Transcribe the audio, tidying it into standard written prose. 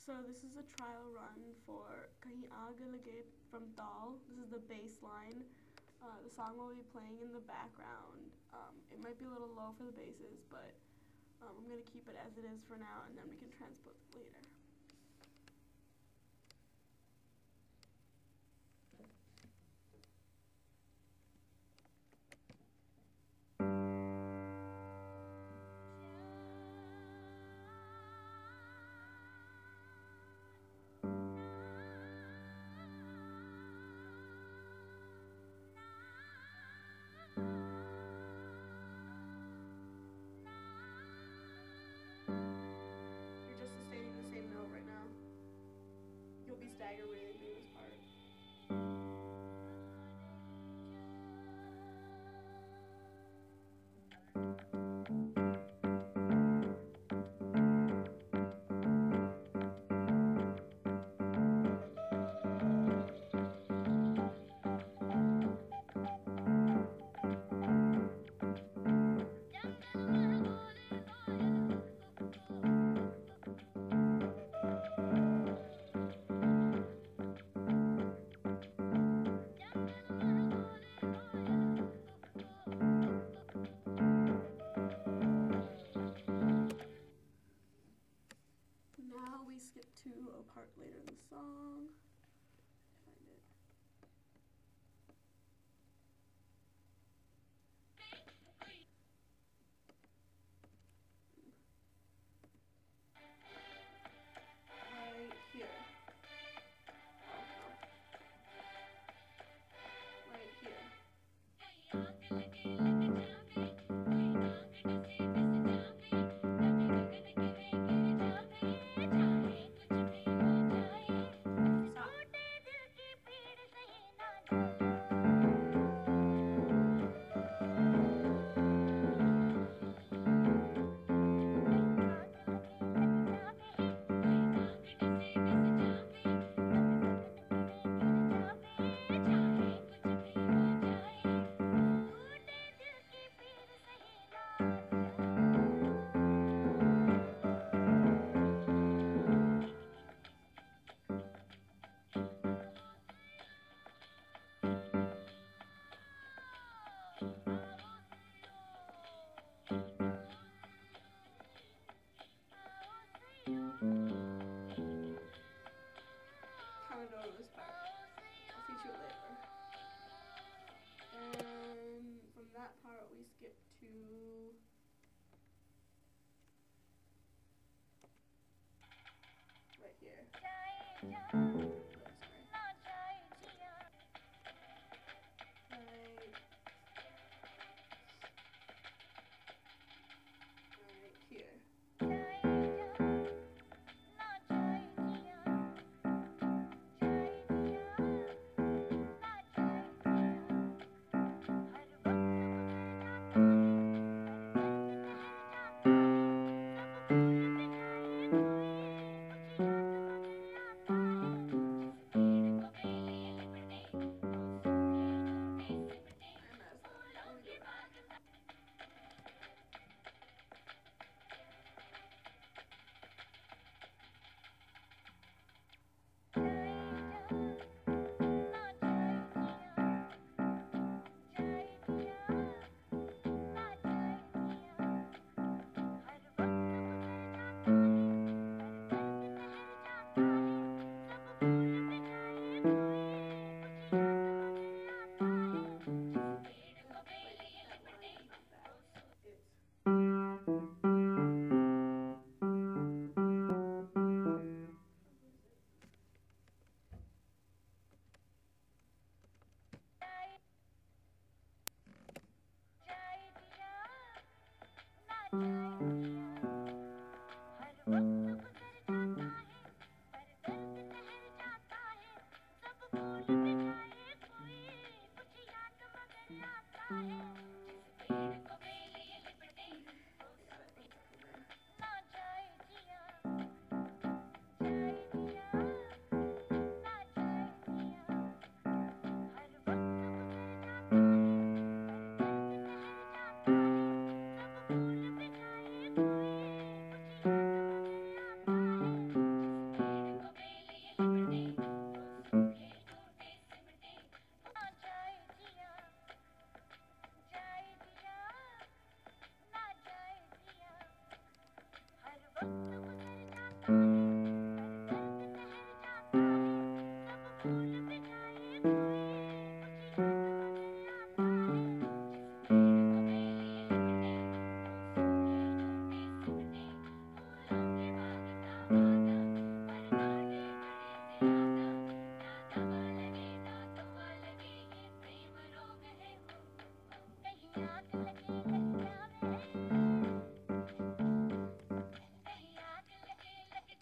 So this is a trial run for Kahin Aag Lage from Dal. This is the bass line. The song will be playing in the background. It might be a little low for the basses, but I'm going to keep it as it is for now, and then we can transpose it later. You'll be staggered when you do this part. Now we skip to a part later in the song. Find it. Right here. Right here. Kind of know this part. I'll feature it later. And from that part we skip to right here. Right here. What?